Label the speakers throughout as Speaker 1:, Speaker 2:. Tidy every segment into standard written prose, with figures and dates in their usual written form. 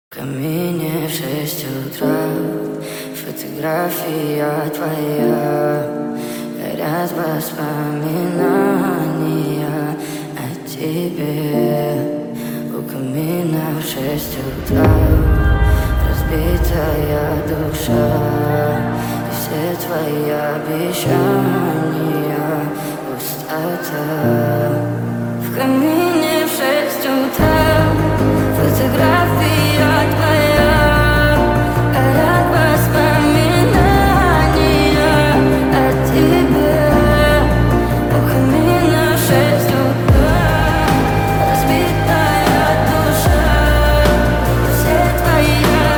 Speaker 1: В камине в 6 утра фотография твоя. Горят воспоминания о тебе. У камина в 6 утра разбитая душа. И все твои обещания пустота. В камине в 6 утра фотография твоя. Горят воспоминания о тебе. У камина в 6 утра разбитая душа. Все твои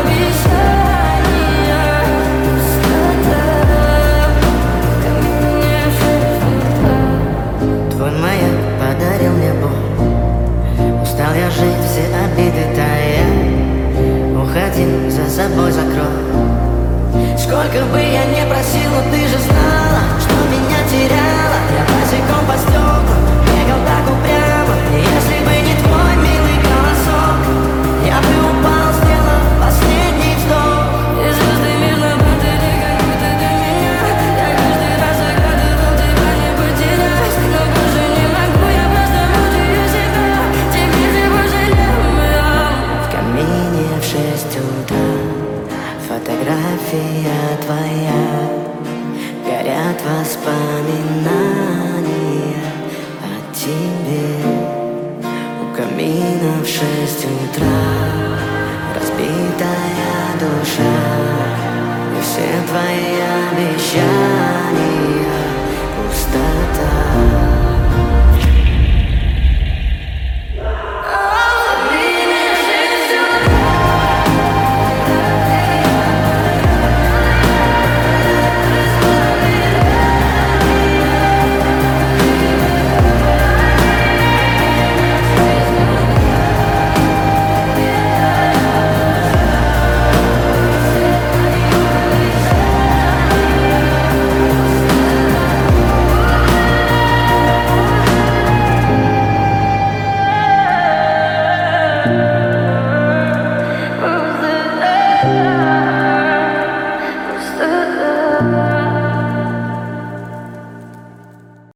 Speaker 1: обещания пустота. В камине в 6 утра. Твой маяк подарил мне боль. Устал я жить, все обиды тая. Уходи, за собой закрой. Сколько бы я не просил, но ты же знала, что меня теряла. Я босиком по стеклам бегал так упрямо. И если бы не твой милый голосок, я бы упал, сделал последний вздох. И звезды мирно падали, как будто до меня. Я каждый раз загадывал тебя не потерять. Но больше не могу, я просто мучаю себя. Теперь ты пожалел меня. В камине в 6 утра фотография твоя. Горят воспоминания о тебе. У камина в 6 утра разбитая душа. И все твои обещания пустота. Oh,